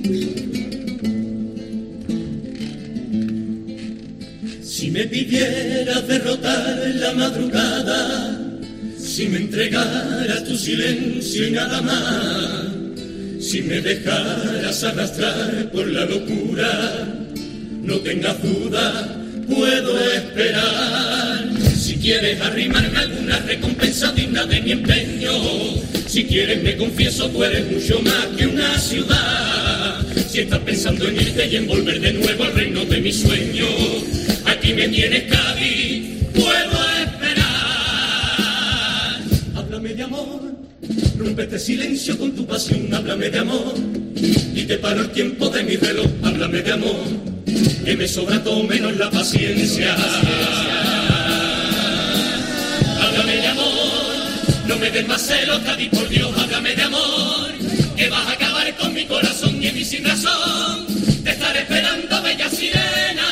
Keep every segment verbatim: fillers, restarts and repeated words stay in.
Si me pidieras derrotar la madrugada, si me entregaras tu silencio y nada más, si me dejaras arrastrar por la locura, no tengas duda, puedo esperar. Si quieres arrimarme alguna recompensa digna de mi empeño, si quieres me confieso, tú eres mucho más que una ciudad. Si estás pensando en irte y en volver de nuevo al reino de mis sueños, aquí me tienes, Cádiz, puedo esperar. Háblame de amor, rompe este silencio con tu pasión, háblame de amor, y te paro el tiempo de mi reloj, háblame de amor, que me sobra todo menos la paciencia. Háblame de amor, no me des más celos, Cádiz, por Dios, háblame de amor, que vas a acabar con mi corazón y en mi sin razón, te estaré esperando, bella sirena,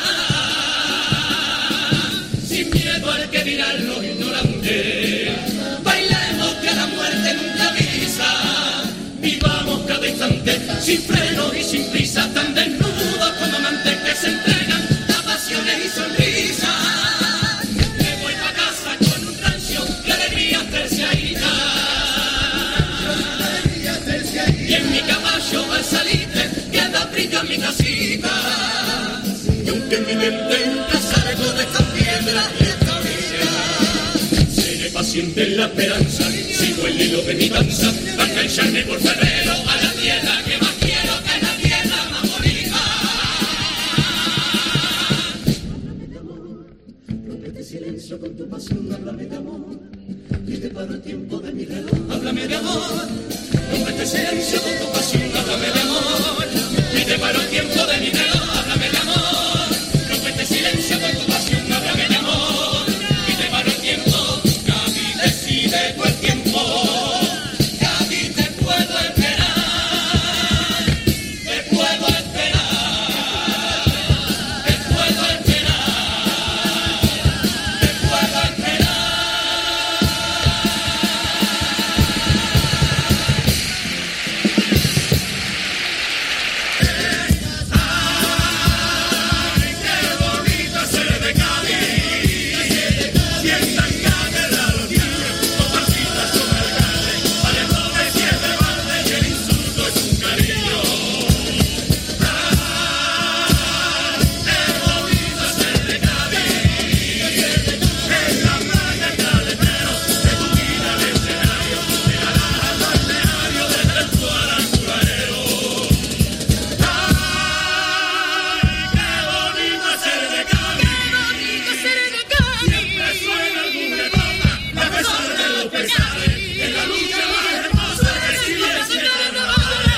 sin miedo al que dirán los ignorantes, bailemos que la muerte nunca avisa, vivamos cada instante, sin freno y sin prisa, tan desnudos como amantes que se entregan a pasiones y sonrisas. Me voy pa' casa con un rancho, que alegría terciarita, y en mi caballo al salirte queda brinca mi casita, y aunque en mi mente nunca salgo de esta piedra y esta orilla, seré paciente en la esperanza, sigo el hilo de mi danza, para engancharme por febrero a la tierra que más quiero, que es la tierra más bonita. Háblame de amor, rompe este silencio con tu pasión, háblame de amor, y te paro el tiempo de mi reloj. Háblame de amor, rompe este silencio con tu pasión, háblame de amor, y te paro el tiempo de mi reloj. Háblame de amor, rompe este silencio con tu pasión, háblame de amor, y te paro el tiempo. Cádiz, decide tú el tiempo, Cádiz, te puedo esperar, te puedo esperar, te puedo esperar, te puedo esperar. Ay, qué bonito ser de Cádiz, sientan cátedra los niños, con marcitas sobre el calle, alentón de siete baldes y el insulto es un cariño. Ay, qué bonito ser de Cádiz, es la playa, el caletero, de tu vida el escenario, de naranjas al balneario, desde el Tuara al Curarero. Ay, qué bonito ser de Cádiz, siempre suena alguna nota, a pesar de los pesares, en la lucha más hermosa, resiliencia y carnaval.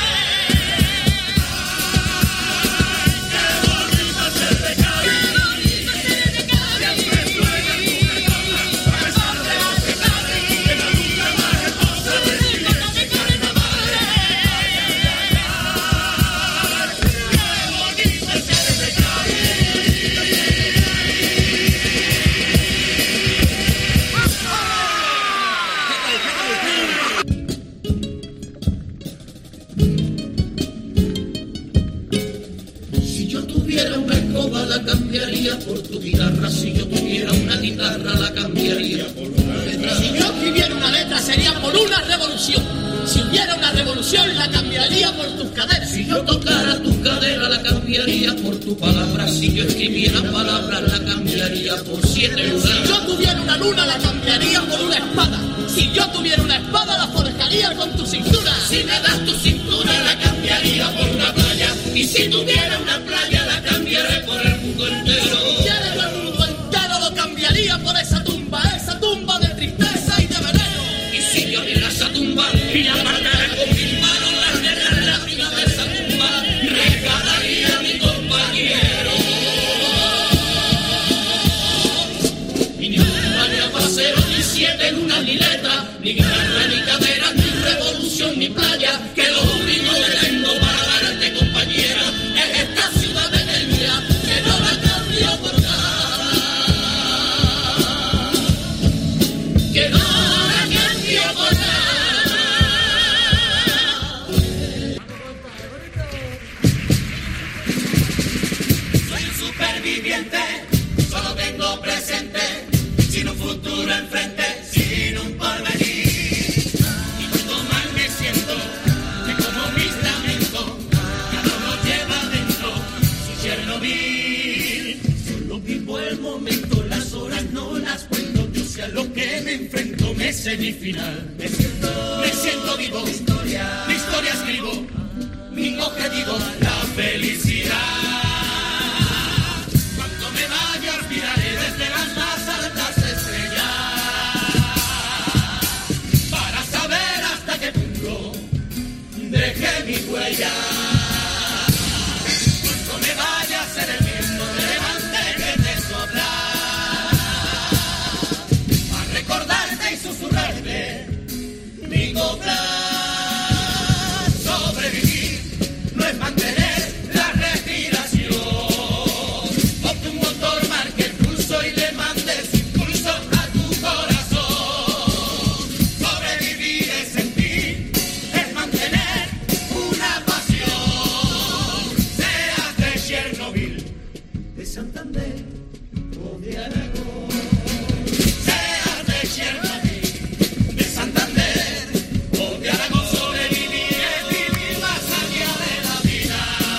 Ay, qué bonito ser de Cádiz, siempre suena alguna nota, a pesar de los pesares, en la lucha más hermosa, resiliencia y carnaval. Ay, ay, ay, ay, qué bonito ser de Si yo tuviera una escoba la cambiaría por tu guitarra, si yo tuviera una guitarra la cambiaría por una letra. Si yo escribiera una letra sería por una revolución. Si hubiera una revolución la cambiaría por tus caderas. Si yo tocara tu cadera la cambiaría por tu palabra, si yo escribiera palabras la cambiaría por siete Si lugares. yo tuviera una luna la cambiaría por una espada. Si yo tuviera una espada la forjaría con tu cintura. Si me das tu cintura la cambiaría por una playa, y si tuviera una playa la cambiaré por el mundo entero. Ya el mundo entero lo cambiaría por esa tumba, esa tumba de tristeza y de veneno. Y si yo abriera esa tumba y apartara con mis manos las negras lágrimas de esa tumba, rescataría a mi compañero. Y ni tumba, ni aguacero, ni siete lunas, ni letras, ni guitarra, ni cadera, ni revolución, ni playa, que lo único que tengo para darte, compañera, es esta ciudad de Nevia, que no la cambio por nada, que no la cambio por nada. sobreviviente, solo tengo presente, sin un futuro enfrente, sin un porvenir. Y cuando mal me siento, me como mis lamentos, cada uno lleva dentro su Chernobyl. Solo vivo el momento, las horas no las cuento, yo sé a lo que me enfrento, me sé mi final. Me siento, me siento vivo, mi historia, mi historia escribo, mi objetivo, la felicidad. Cuando me vaya aspiraré desde las más altas estrellas para saber hasta qué punto dejé mi huella. Cuando me vaya a ser el viento de levante que te sopla a recordarte y susurrarte mi copla. Sobrevivir no es mantener la respiración, o que un motor marque el pulso y le mandes impulso a tu corazón. Sobrevivir es sentir, es mantener una pasión. Seas de Chernobyl, de Santander o de Aragón. Seas de Chernobyl, de Santander o de Aragón. Sobrevivir es vivir más allá de la vida.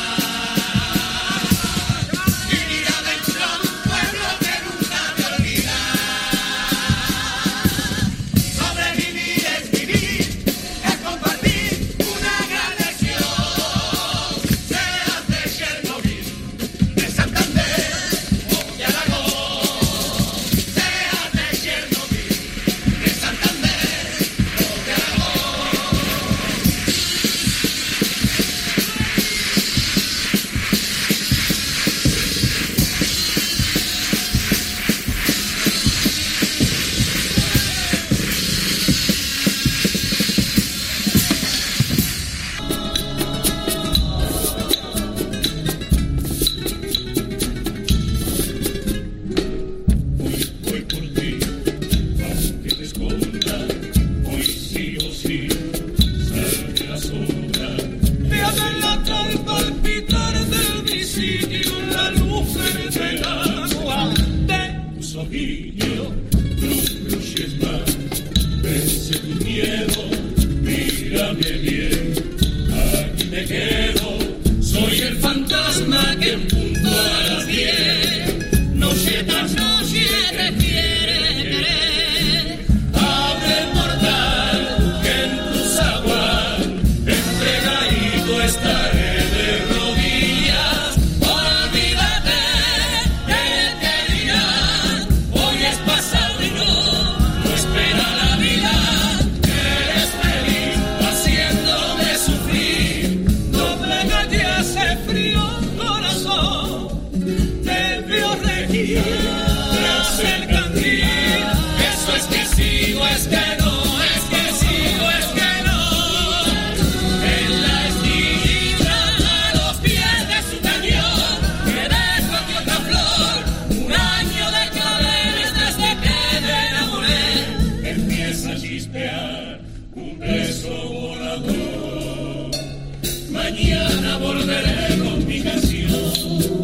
Vivir adentro de un pueblo que nunca te olvida. Sobrevivir es vivir, es compartir una gran lección. Seas de Chernobyl, de Santander o de Aragón. Seas de Chernobyl, de Santander o de Aragón. Voy por ti, aunque te esconda, hoy sí o sí, sal de la sombra. Te adelanta el palpitar del visidio, la luz del agua de tus ojillos, no luches más, vence tu miedo, mírame bien, aquí me quedo, soy el fantasma que en punto a las diez, noche tras noche te quiere querer. Abre el portal que en tus aguas entregadito estaré de rodillas. Olvídate de que dirán, hoy es pasado y no, no espera la vida. Eres feliz haciéndome sufrir, doblega ya ese frío corazón. Te veo regir tras el candil. Eso es que sigo, es que no, es que sigo, es que no. En la esquina a los pies de su cañón, que dejo aquí otra flor, un año de claveles desde que me enamoré. Empieza a chispear un beso volador. Mañana volveré con mi canción.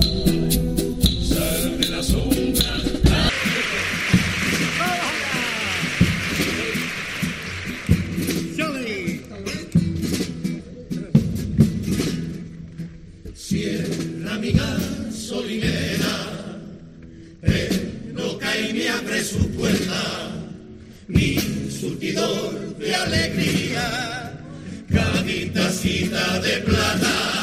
Sal de la sombra. Cierra mi gasolinera, pero cae y me abre su puerta, mi surtidor de alegría, cada tacita de plata.